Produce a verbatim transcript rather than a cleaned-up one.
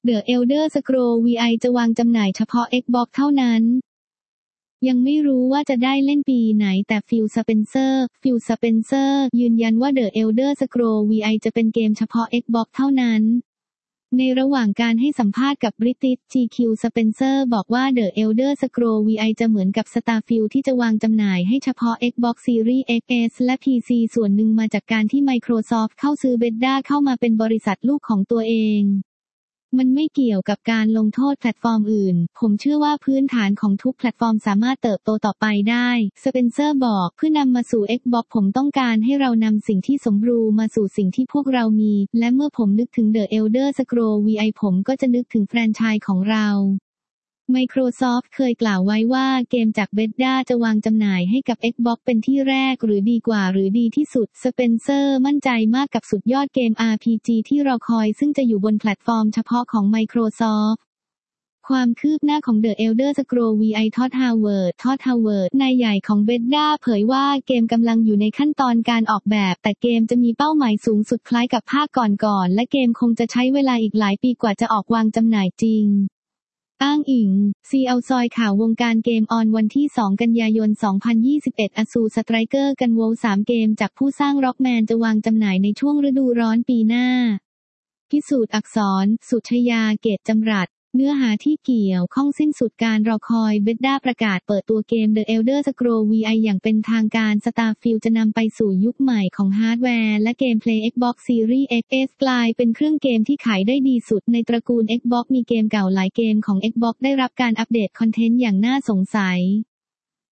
The Elder Scrolls วี ไอ จะวางจำหน่ายเฉพาะ Xbox เท่านั้นยังไม่รู้ว่าจะได้เล่นปีไหนแต่ฟิล สเปนเซอร์ ฟิล สเปนเซอร์ ยืนยันว่า The Elder Scrolls วี ไอ จะเป็นเกมเฉพาะ Xbox เท่านั้นในระหว่างการให้สัมภาษณ์กับ British จี คิว สเปนเซอร์บอกว่า The Elder Scrolls วี ไอ จะเหมือนกับ Starfield ที่จะวางจำหน่ายให้เฉพาะ Xbox Series เอ็กซ์ เอส และ พี ซี ส่วนหนึ่งมาจากการที่ Microsoft เข้าซื้อ Bethesda เข้ามาเป็นบริษัทลูกของตัวเองมันไม่เกี่ยวกับการลงโทษแพลตฟอร์มอื่นผมเชื่อว่าพื้นฐานของทุกแพลตฟอร์มสามารถเติบโตต่อไปได้สเปนเซอร์บอกเพื่อนำมาสู่ Xbox ผมต้องการให้เรานำสิ่งที่สมบูรณ์มาสู่สิ่งที่พวกเรามีและเมื่อผมนึกถึง The Elder Scrolls วี ไอ ผมก็จะนึกถึงแฟรนไชส์ของเราMicrosoft เคยกล่าวไว้ว่าเกมจาก Bethesda จะวางจำหน่ายให้กับ Xbox เป็นที่แรกหรือดีกว่าหรือดีที่สุดสเปนเซอร์มั่นใจมากกับสุดยอดเกม อาร์ พี จี ที่รอคอยซึ่งจะอยู่บนแพลตฟอร์มเฉพาะของ Microsoft ความคืบหน้าของ The Elder Scrolls วี ไอ ท็อด ฮาวเวิร์ด ท็อด ฮาวเวิร์ด นายใหญ่ของ Bethesda เผยว่าเกมกำลังอยู่ในขั้นตอนการออกแบบแต่เกมจะมีเป้าหมายสูงสุดคล้ายกับภาคก่อนๆและเกมคงจะใช้เวลาอีกหลายปีกว่าจะออกวางจำหน่ายจริงอ้างอิง ซี แอล ซอยข่าววงการเกมออนวันที่สองกันยายนสองพันยี่สิบเอ็ด Azure Striker กันโวสามเกมจากผู้สร้าง Rockman จะวางจำหน่ายในช่วงฤดูร้อนปีหน้าพิสูจน์อักษรสุชยาเกตจำรัดเนื้อหาที่เกี่ยวข้องสิ้นสุดการรอคอย Bethesda ประกาศเปิดตัวเกม The Elder Scrolls วี ไอ อย่างเป็นทางการ Starfield จะนำไปสู่ยุคใหม่ของฮาร์ดแวร์และเกมเพลย์ Xbox Series เอ็กซ์ เอส กลายเป็นเครื่องเกมที่ขายได้ดีสุดในตระกูล Xbox มีเกมเก่าหลายเกมของ Xbox ได้รับการอัปเดตคอนเทนต์อย่างน่าสงสัย